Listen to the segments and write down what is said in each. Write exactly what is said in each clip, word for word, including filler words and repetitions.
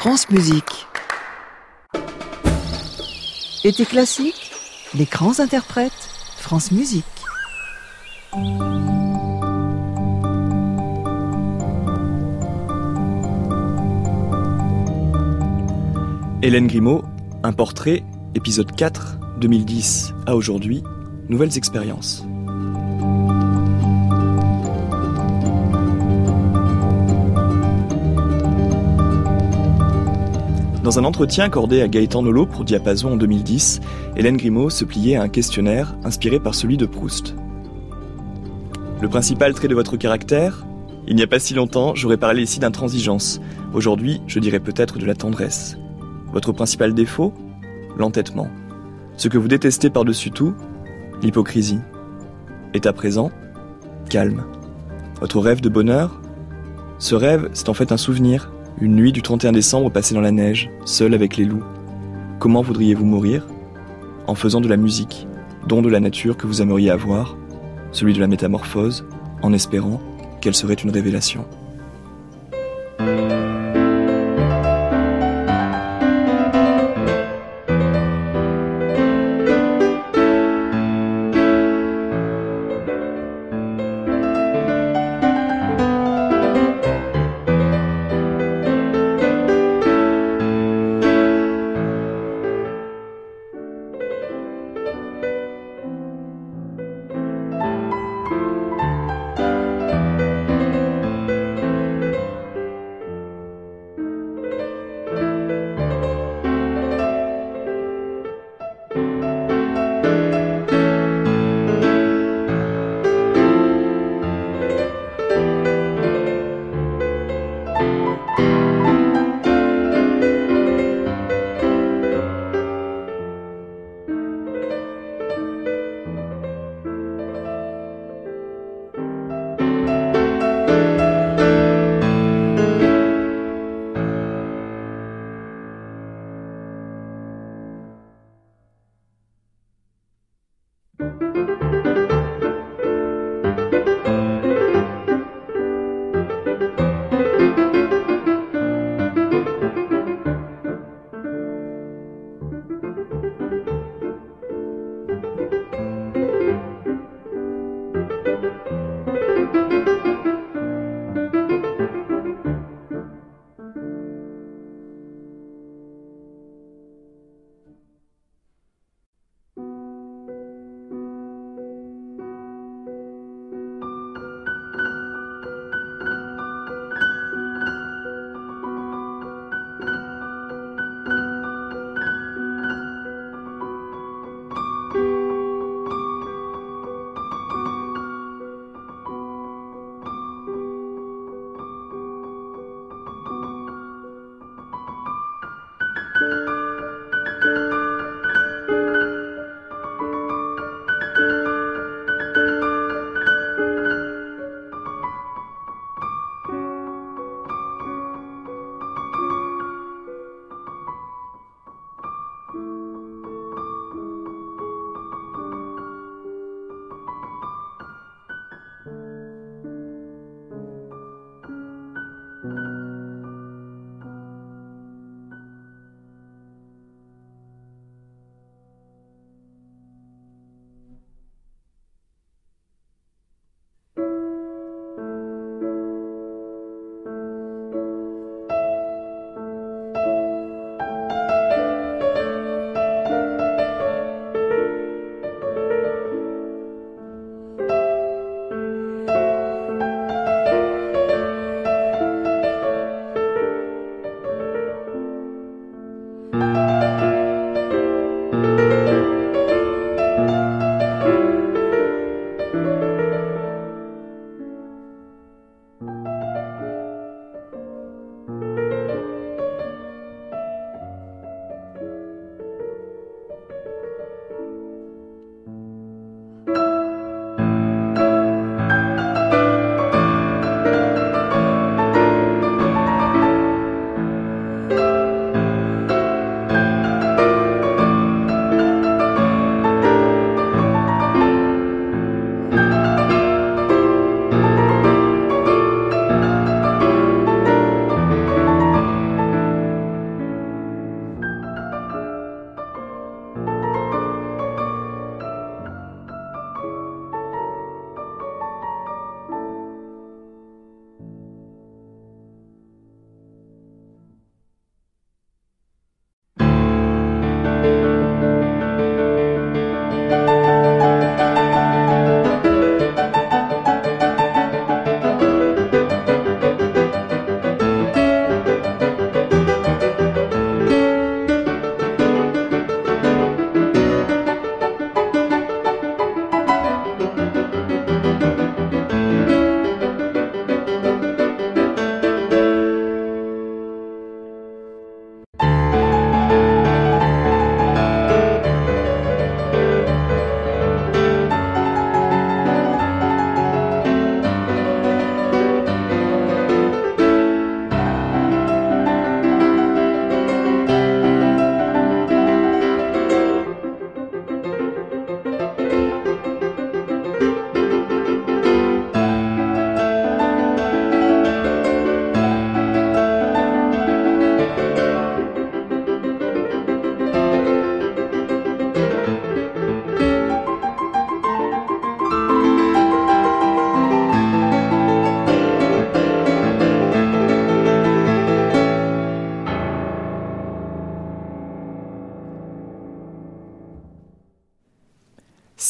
France Musique. Été classique, les grands interprètes, France Musique. Hélène Grimaud, un portrait, épisode quatre, deux mille dix à aujourd'hui, nouvelles expériences. Dans un entretien accordé à Gaëtan Nolot pour Diapason en deux mille dix, Hélène Grimaud se pliait à un questionnaire inspiré par celui de Proust. Le principal trait de votre caractère ? Il n'y a pas si longtemps, j'aurais parlé ici d'intransigeance. Aujourd'hui, je dirais peut-être de la tendresse. Votre principal défaut ? L'entêtement. Ce que vous détestez par-dessus tout ? L'hypocrisie. Et à présent ? Calme. Votre rêve de bonheur ? Ce rêve, c'est en fait un souvenir. Une nuit du trente et un décembre passée dans la neige, seul avec les loups. Comment voudriez-vous mourir ? En faisant de la musique, don de la nature que vous aimeriez avoir, celui de la métamorphose, en espérant qu'elle serait une révélation.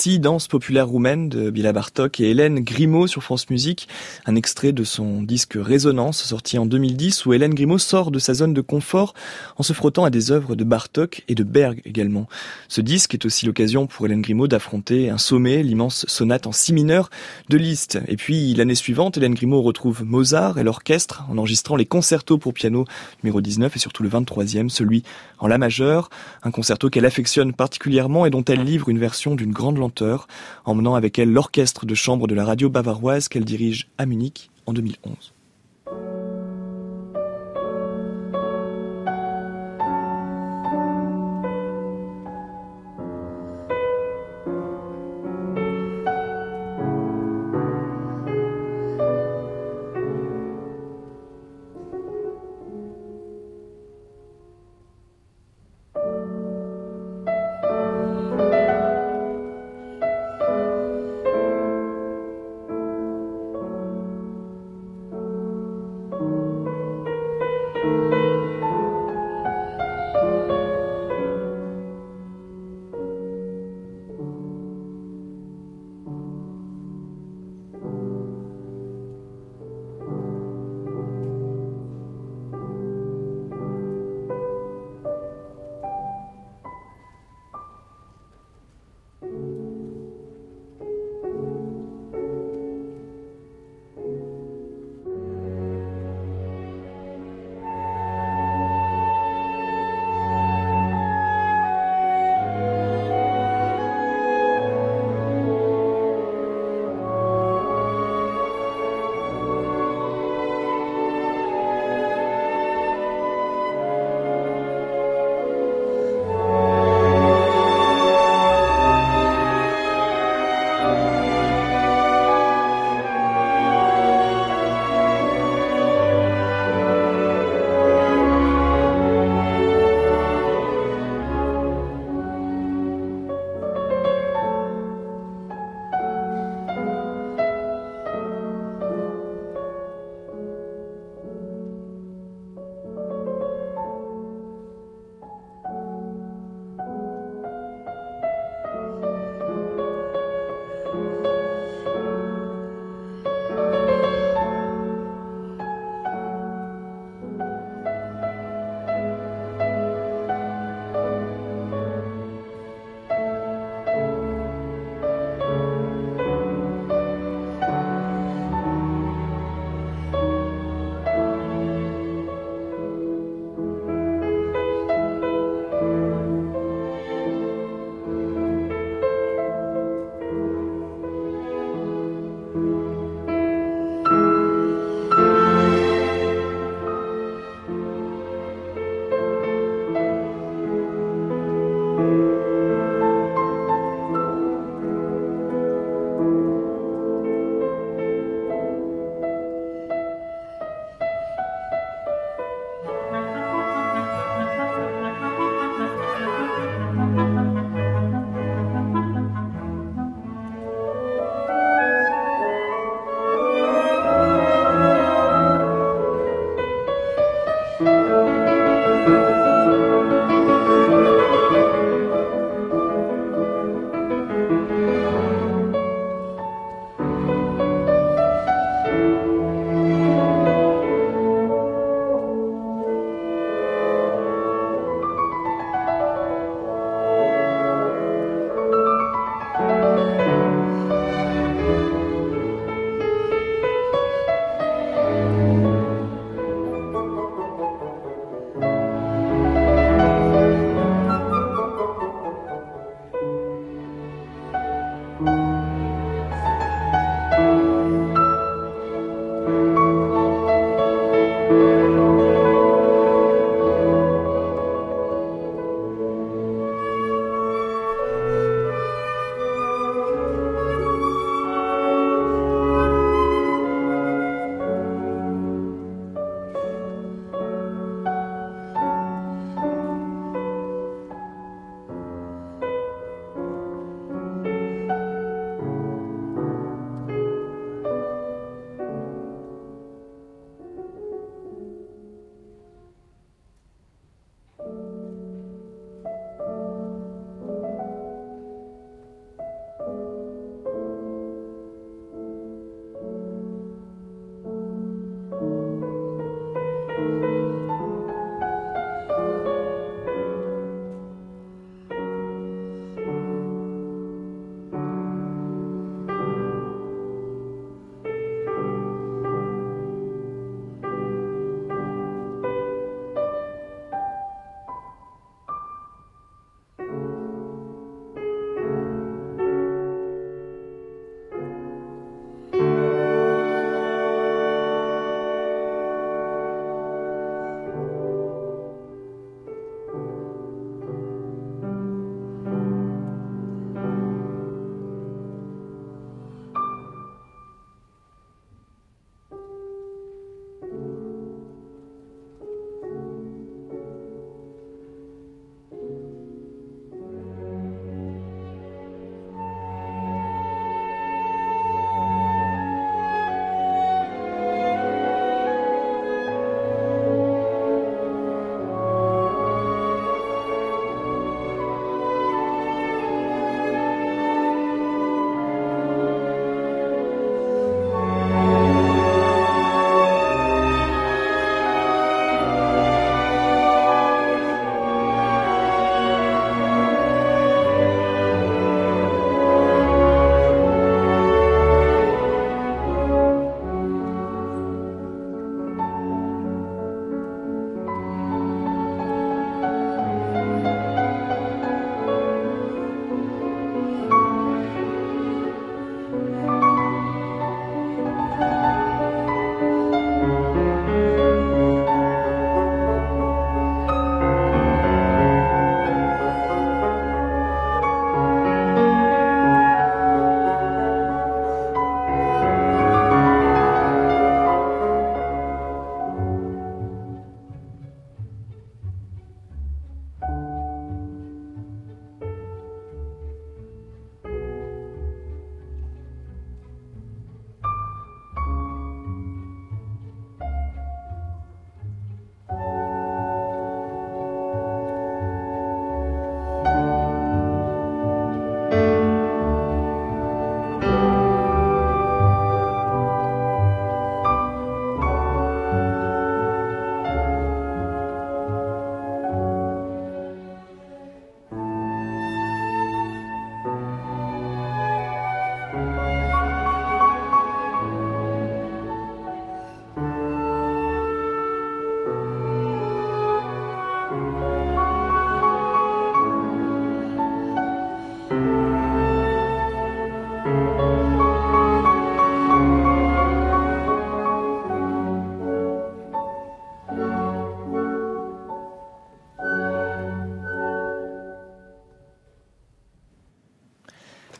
Voici Danse populaire roumaine de Béla Bartók et Hélène Grimaud sur France Musique, un extrait de son disque Résonance sorti en deux mille dix où Hélène Grimaud sort de sa zone de confort en se frottant à des œuvres de Bartók et de Berg également. Ce disque est aussi l'occasion pour Hélène Grimaud d'affronter un sommet, l'immense sonate en si mineur de Liszt. Et puis l'année suivante, Hélène Grimaud retrouve Mozart et l'orchestre en enregistrant les concertos pour piano numéro dix-neuf et surtout le vingt-troisième, celui en la majeure, un concerto qu'elle affectionne particulièrement et dont elle livre une version d'une grande lenteur, emmenant avec elle l'orchestre de chambre de la radio bavaroise qu'elle dirige à Munich en deux mille onze.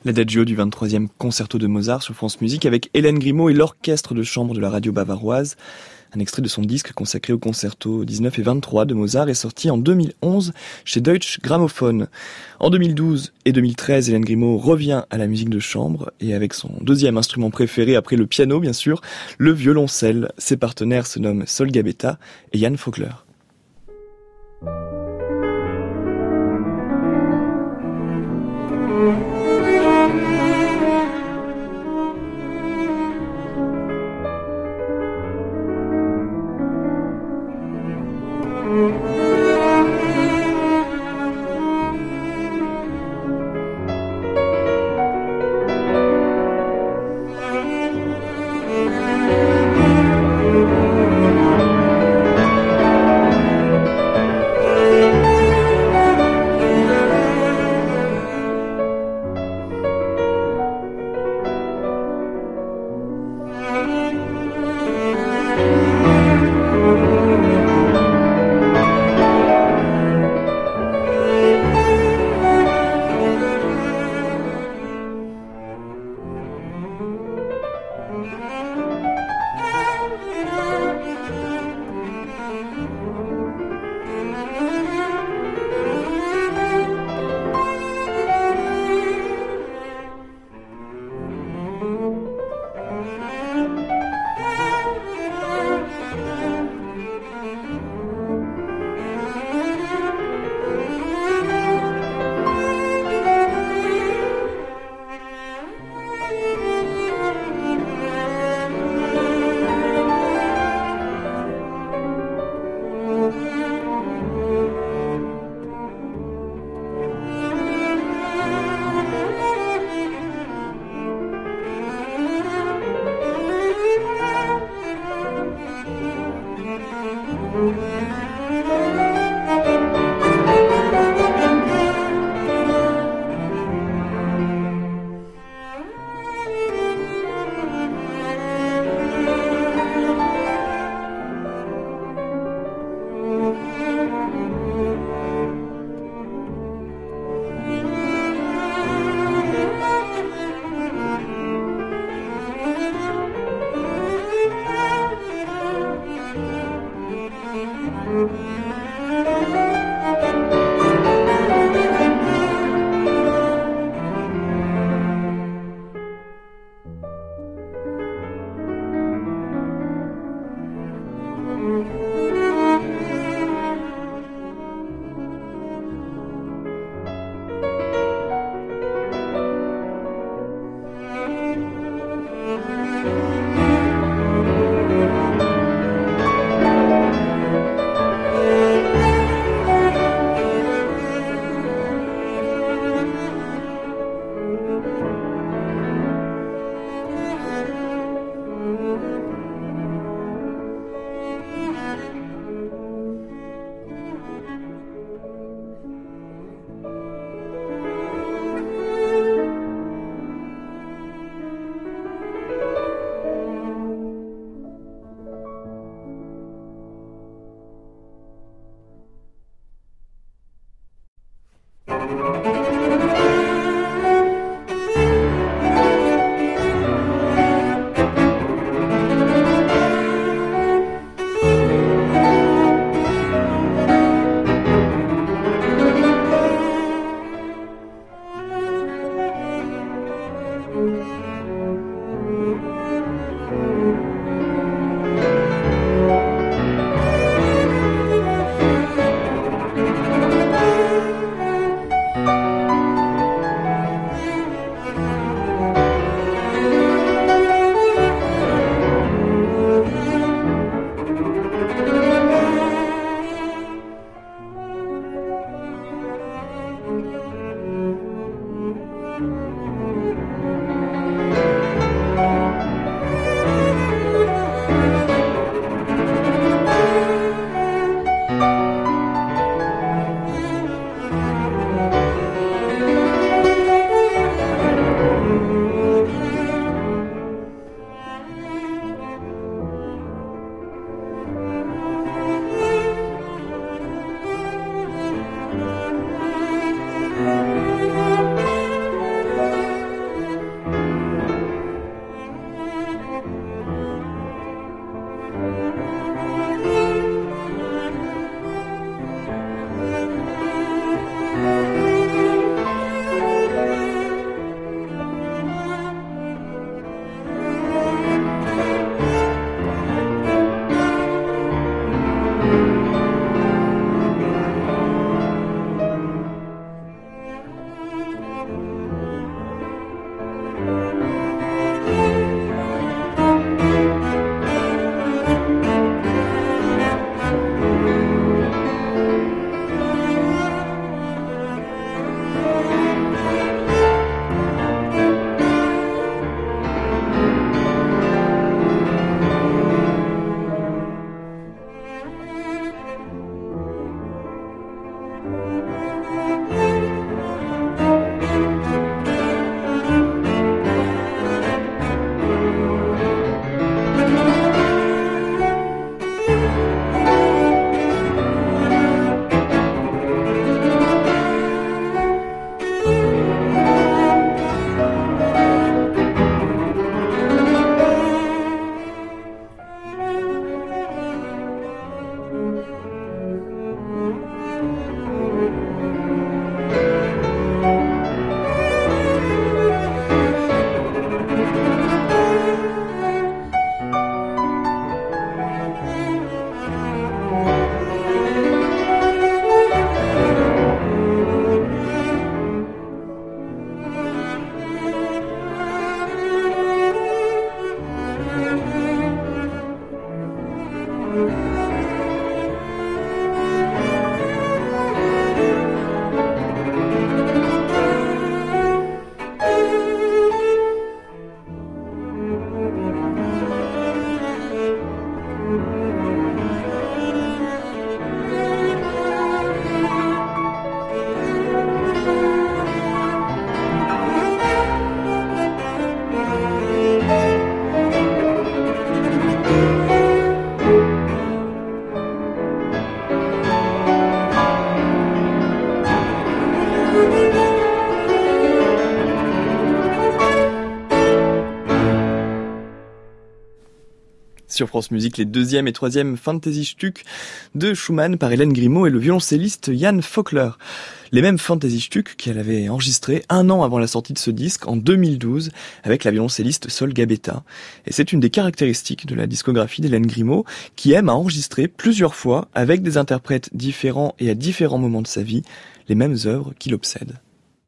L'Adagio du vingt-troisième concerto de Mozart sur France Musique avec Hélène Grimaud et l'orchestre de chambre de la radio bavaroise. Un extrait de son disque consacré au concerto dix-neuf et vingt-trois de Mozart est sorti en deux mille onze chez Deutsche Grammophon. En deux mille douze et deux mille treize, Hélène Grimaud revient à la musique de chambre et avec son deuxième instrument préféré après le piano bien sûr, le violoncelle. Ses partenaires se nomment Sol Gabetta et Jan Vogler. Sur France Musique, les deuxième et troisième Fantasy-Stück de Schumann par Hélène Grimaud et le violoncelliste Jan Faulkner. Les mêmes Fantasy-Stück qu'elle avait enregistrés un an avant la sortie de ce disque, en deux mille douze, avec la violoncelliste Sol Gabetta. Et c'est une des caractéristiques de la discographie d'Hélène Grimaud, qui aime à enregistrer plusieurs fois, avec des interprètes différents et à différents moments de sa vie, les mêmes œuvres qui l'obsèdent.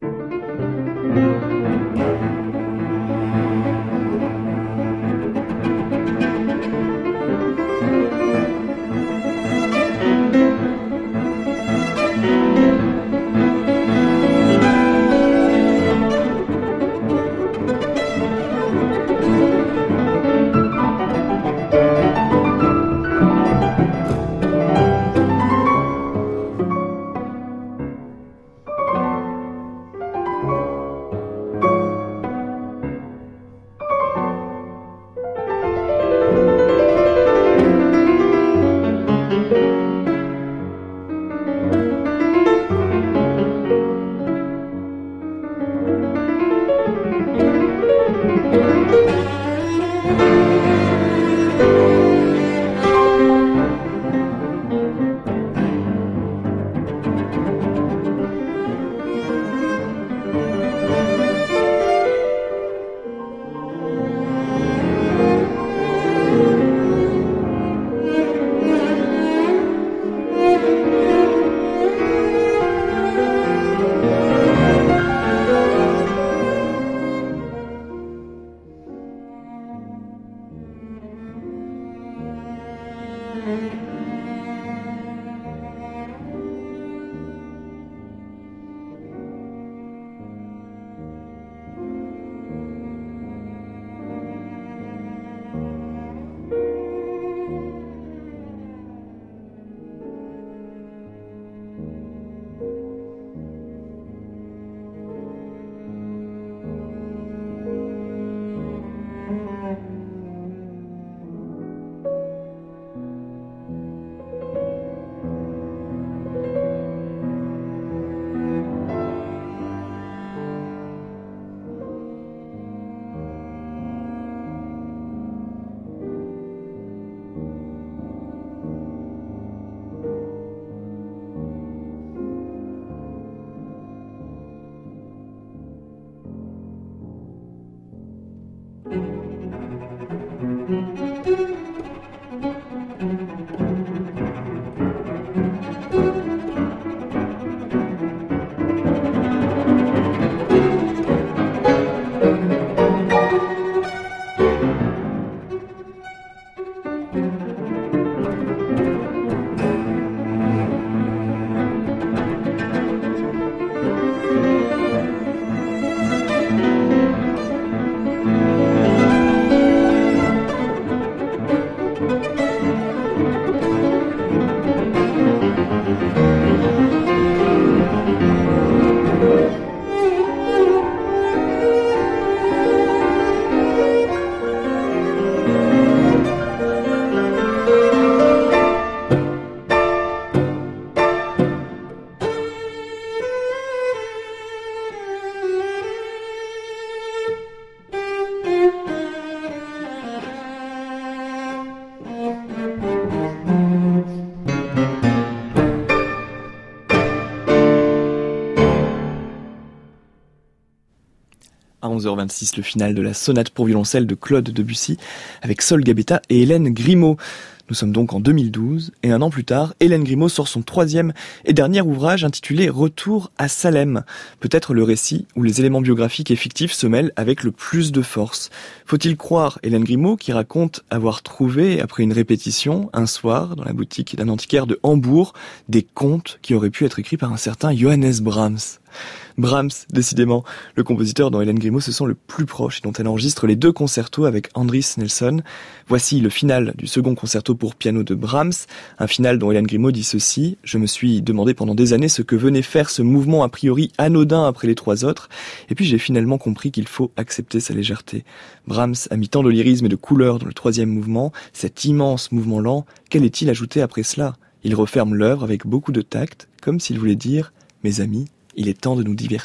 À onze heures vingt-six, le final de la sonate pour violoncelle de Claude Debussy avec Sol Gabetta et Hélène Grimaud. Nous sommes donc en deux mille douze, et un an plus tard, Hélène Grimaud sort son troisième et dernier ouvrage intitulé « Retour à Salem ». Peut-être le récit où les éléments biographiques et fictifs se mêlent avec le plus de force. Faut-il croire Hélène Grimaud qui raconte avoir trouvé, après une répétition, un soir, dans la boutique d'un antiquaire de Hambourg, des contes qui auraient pu être écrits par un certain Johannes Brahms. Brahms, décidément, le compositeur dont Hélène Grimaud se sent le plus proche et dont elle enregistre les deux concertos avec Andris Nelsson. Voici le final du second concerto pour piano de Brahms, un final dont Hélène Grimaud dit ceci: « Je me suis demandé pendant des années ce que venait faire ce mouvement a priori anodin après les trois autres, et puis j'ai finalement compris qu'il faut accepter sa légèreté. Brahms a mis tant de lyrisme et de couleur dans le troisième mouvement, cet immense mouvement lent, qu'allait-il ajouter après cela ? Il referme l'œuvre avec beaucoup de tact, comme s'il voulait dire « Mes amis, il est temps de nous divertir. »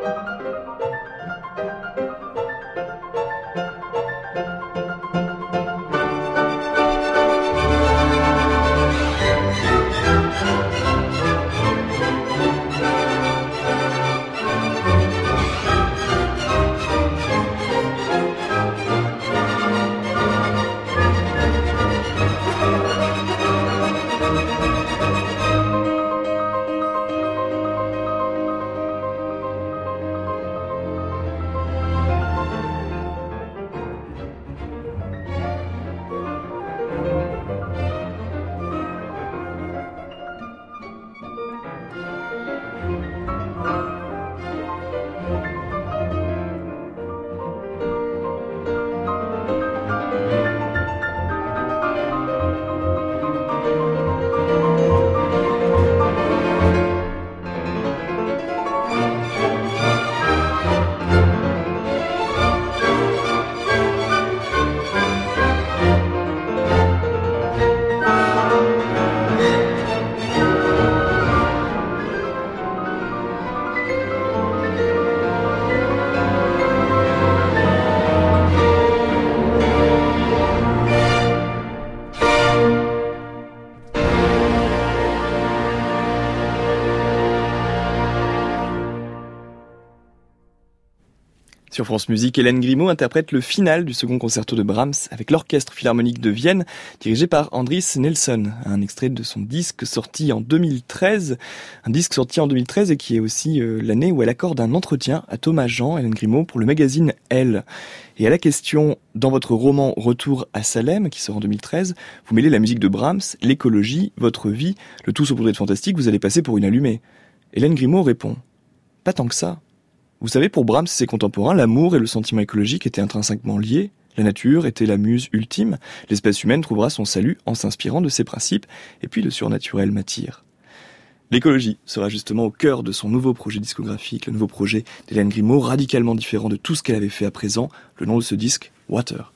Sur France Musique, Hélène Grimaud interprète le final du second concerto de Brahms avec l'Orchestre Philharmonique de Vienne, dirigé par Andris Nelsson. Un extrait de son disque sorti en deux mille treize, un disque sorti en deux mille treize et qui est aussi euh, l'année où elle accorde un entretien à Thomas Jean, Hélène Grimaud, pour le magazine Elle. Et à la question, dans votre roman Retour à Salem, qui sort en deux mille treize, vous mêlez la musique de Brahms, l'écologie, votre vie, le tout saupoudré de fantastique, vous allez passer pour une allumée. Hélène Grimaud répond, pas tant que ça. Vous savez, pour Brahms et ses contemporains, l'amour et le sentiment écologique étaient intrinsèquement liés. La nature était la muse ultime. L'espèce humaine trouvera son salut en s'inspirant de ses principes, et puis le surnaturel m'attire. L'écologie sera justement au cœur de son nouveau projet discographique, le nouveau projet d'Hélène Grimaud, radicalement différent de tout ce qu'elle avait fait à présent. Le nom de ce disque, Water.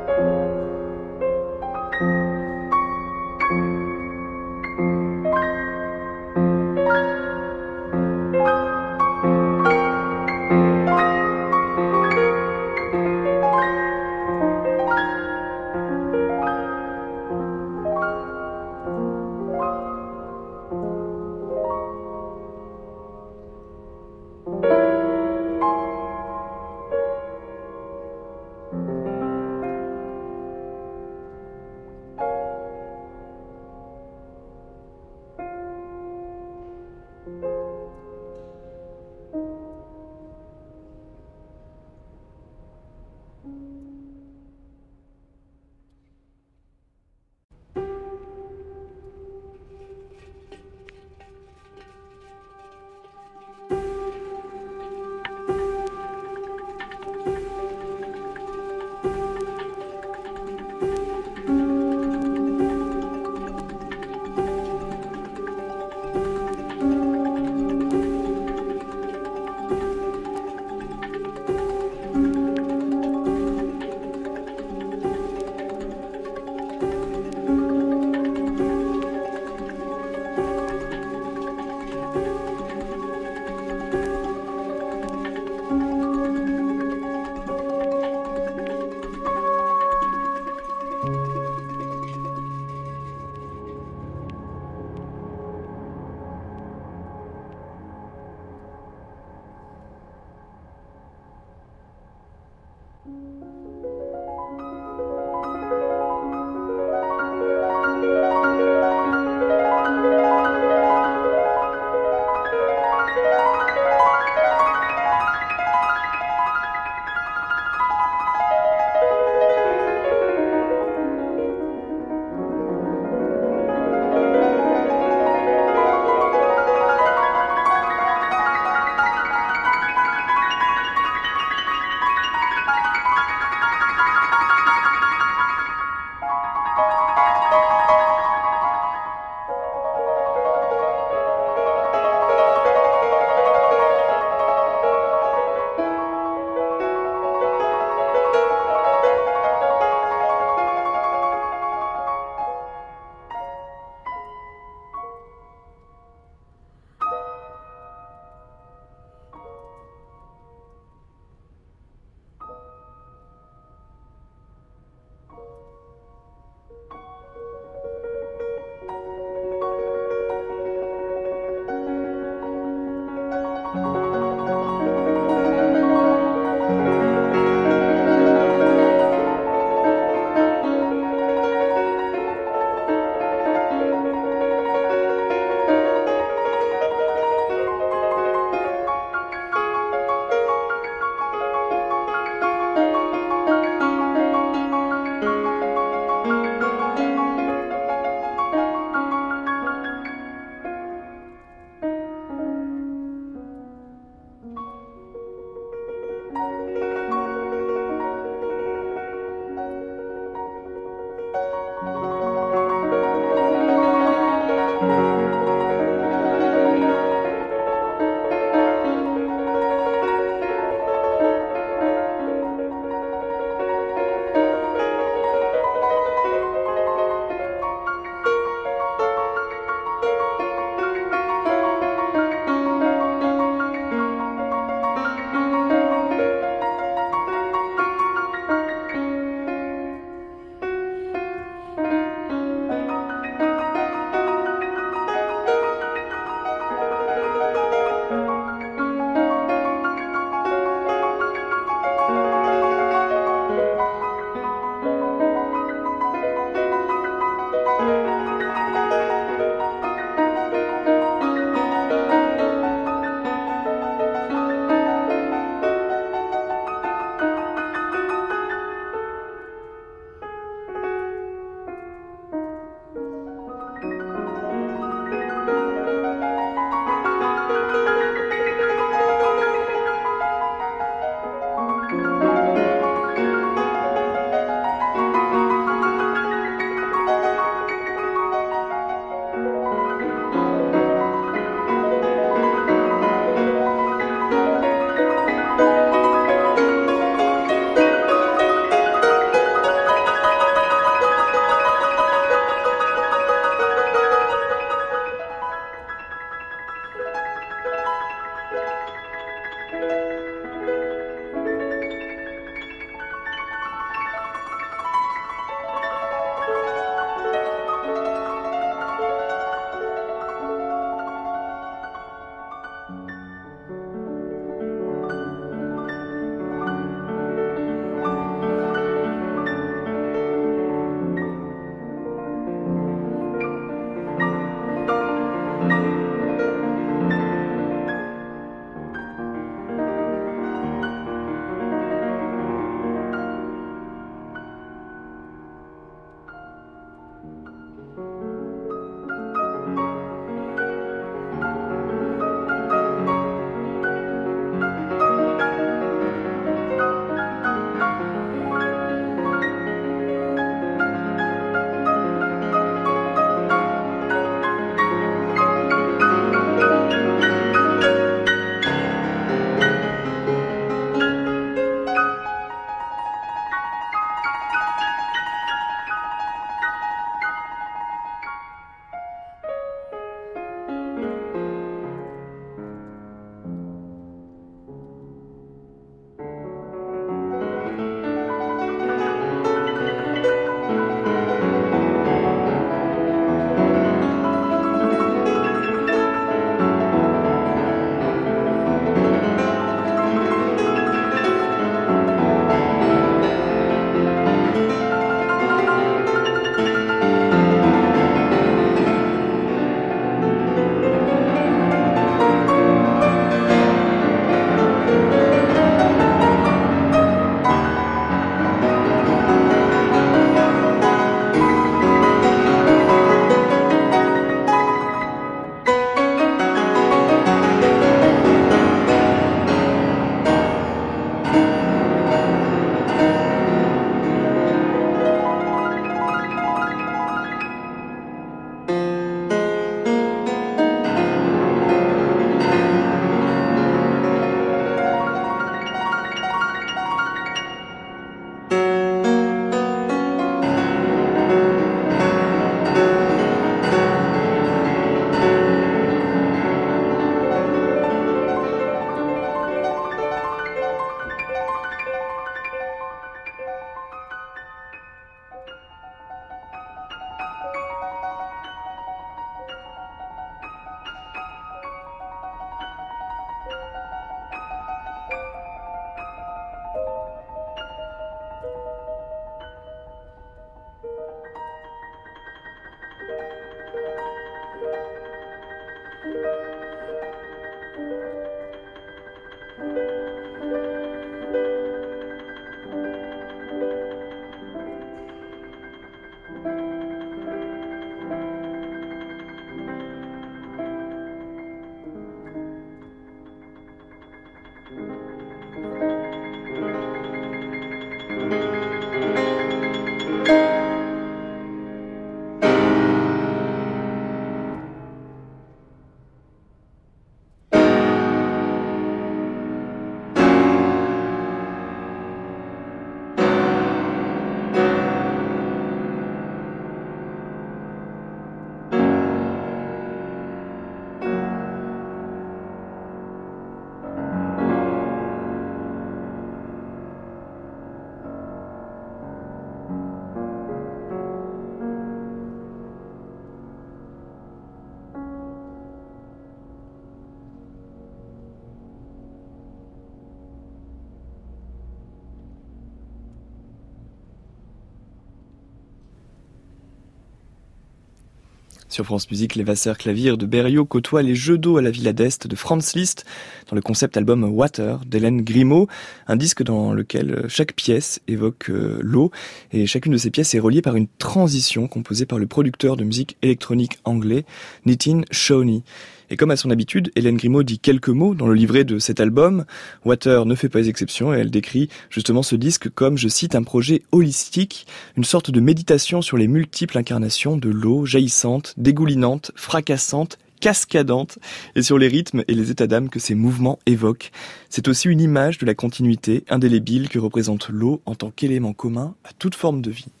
Sur France Musique, les Vasseurs Claviers de Berriot côtoient les jeux d'eau à la Villa d'Est de Franz Liszt dans le concept album Water d'Hélène Grimaud, un disque dans lequel chaque pièce évoque euh, l'eau et chacune de ces pièces est reliée par une transition composée par le producteur de musique électronique anglais Nitin Shoney. Et comme à son habitude, Hélène Grimaud dit quelques mots dans le livret de cet album. Water ne fait pas exception et elle décrit justement ce disque comme, je cite, un projet holistique, une sorte de méditation sur les multiples incarnations de l'eau jaillissante, dégoulinante, fracassante, cascadante et sur les rythmes et les états d'âme que ces mouvements évoquent. C'est aussi une image de la continuité indélébile que représente l'eau en tant qu'élément commun à toute forme de vie.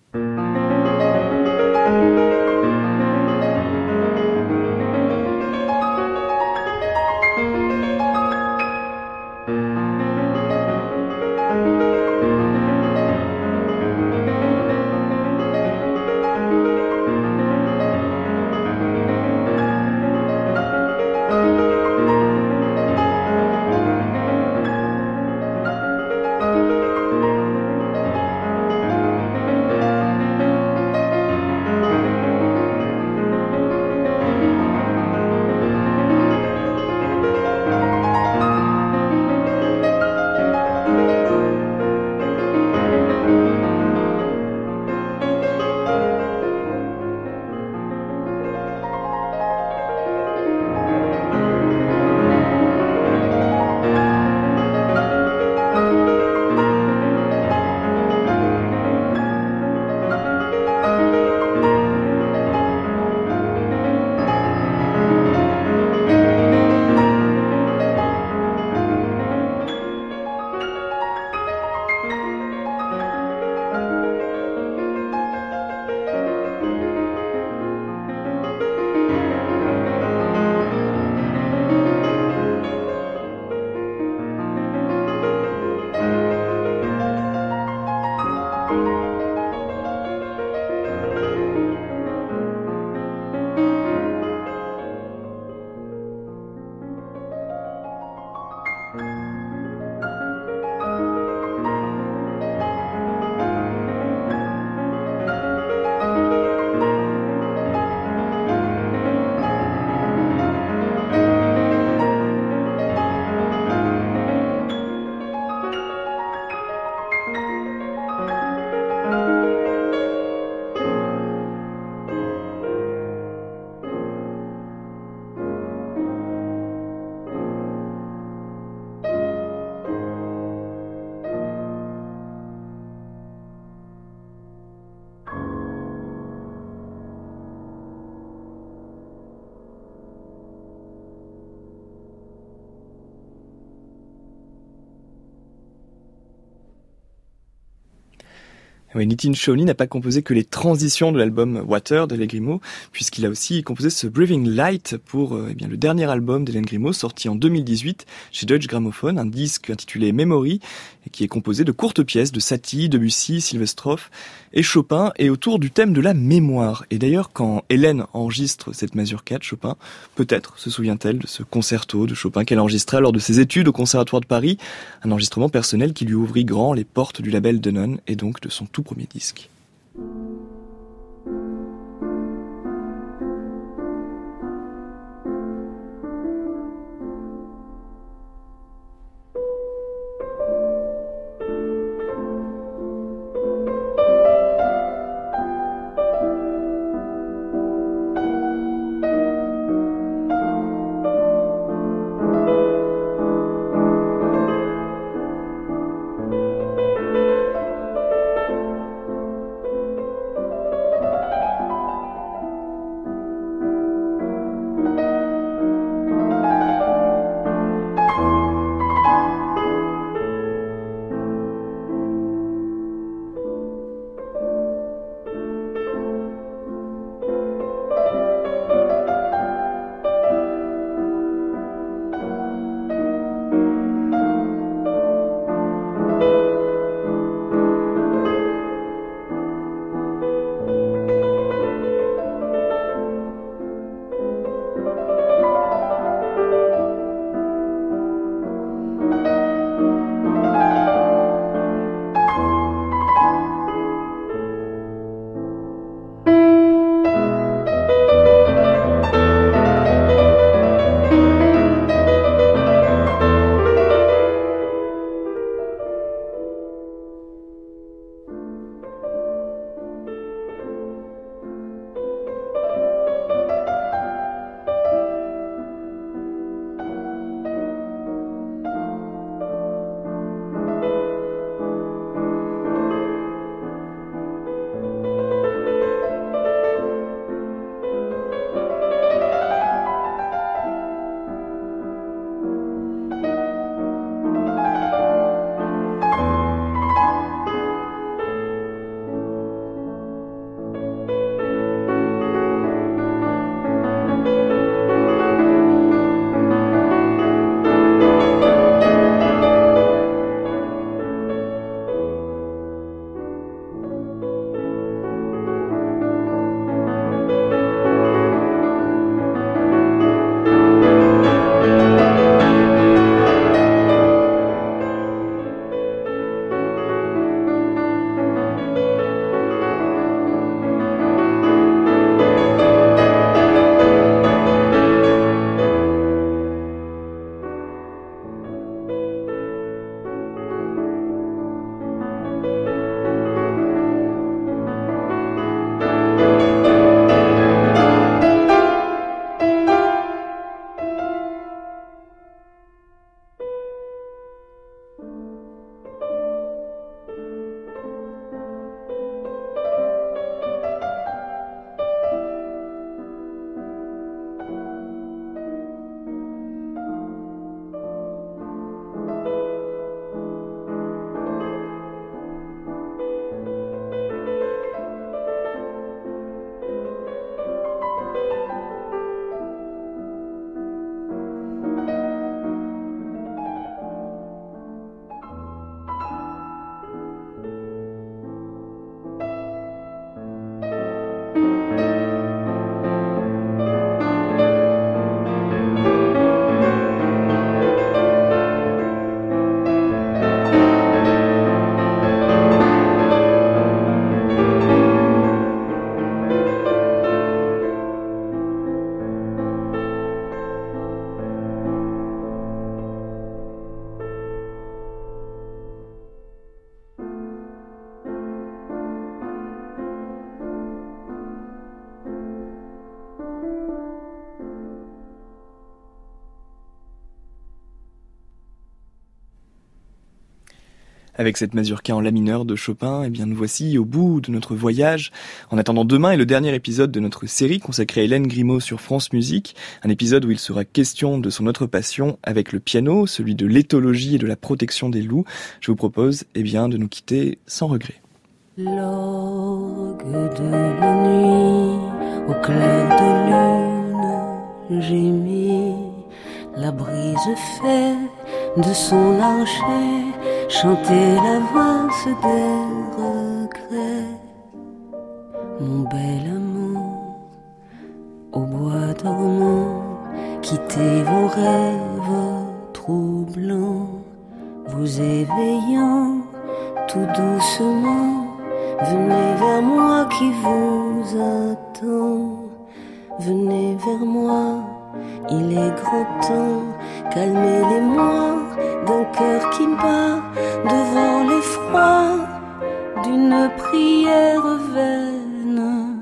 Oui, Nitin Shoney n'a pas composé que les transitions de l'album Water d'Hélène Grimaud, puisqu'il a aussi composé ce Breathing Light pour euh, eh bien, le dernier album d'Hélène Grimaud, sorti en deux mille dix-huit chez Deutsche Grammophon, un disque intitulé Memory, et qui est composé de courtes pièces de Satie, Debussy, Sylvestroff et Chopin, et autour du thème de la mémoire. Et d'ailleurs, quand Hélène enregistre cette mazurka de Chopin, peut-être se souvient-elle de ce concerto de Chopin qu'elle enregistrait lors de ses études au Conservatoire de Paris, un enregistrement personnel qui lui ouvrit grand les portes du label Denon, et donc de son tout premier disque. Avec cette mazurka en la mineur de Chopin, eh bien nous voici au bout de notre voyage. En attendant, demain est le dernier épisode de notre série consacrée à Hélène Grimaud sur France Musique, un épisode où il sera question de son autre passion avec le piano, celui de l'éthologie et de la protection des loups. Je vous propose eh bien de nous quitter sans regret. L'orgue de la nuit, au clair de lune, gémit. La brise fait de son archet chanter la valse des regrets. Mon bel amour, au bois dormant, quittez vos rêves troublants, vous éveillant tout doucement. Venez vers moi qui vous attend, venez vers moi, il est grand temps, calmez les mois d'un cœur qui bat devant l'effroi d'une prière vaine.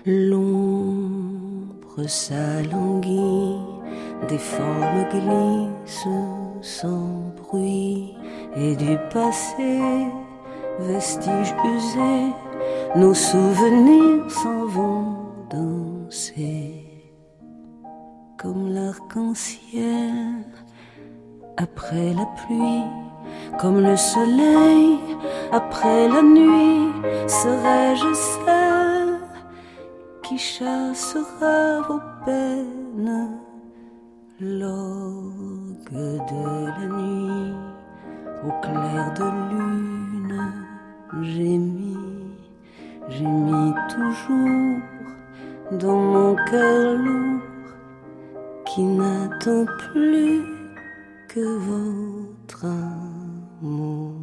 L'ombre s'alanguit, des formes glissent sans bruit, et du passé vestiges usés, nos souvenirs s'en vont danser. Comme l'arc-en-ciel après la pluie, comme le soleil après la nuit, serai-je celle qui chassera vos peines. L'orgue de la nuit, au clair de lune, gémit, gémit toujours dans mon cœur lourd qui n'attend plus que votre amour.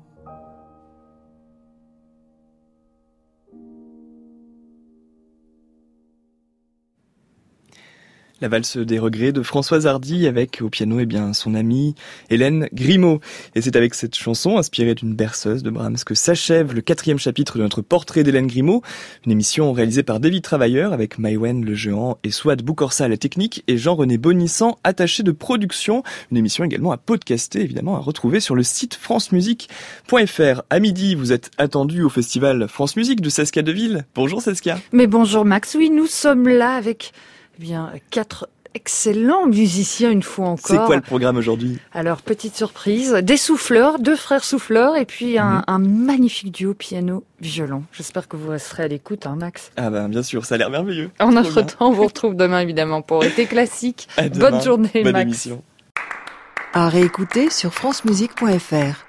La valse des regrets de Françoise Hardy avec au piano eh bien son amie Hélène Grimaud. Et c'est avec cette chanson inspirée d'une berceuse de Brahms que s'achève le quatrième chapitre de notre portrait d'Hélène Grimaud, une émission réalisée par David Travailleur avec Maïwen Le Jehan et Souad Boukorsa à la technique et Jean-René Bonissant attaché de production. Une émission également à podcaster, évidemment à retrouver sur le site france musique point f r. À midi, vous êtes attendu au festival France Musique de Saskia Deville. Bonjour Saskia. Mais bonjour Max, oui nous sommes là avec bien quatre excellents musiciens une fois encore. C'est quoi le programme aujourd'hui ? Alors, petite surprise, des souffleurs, deux frères souffleurs et puis un, mmh. un magnifique duo piano-violon. J'espère que vous resterez à l'écoute, hein, Max. Ah ben bien sûr, ça a l'air merveilleux. En entre-temps, on vous retrouve demain évidemment pour Été Classique. Bonne journée Bonne Max. Émission. À réécouter sur france musique point f r.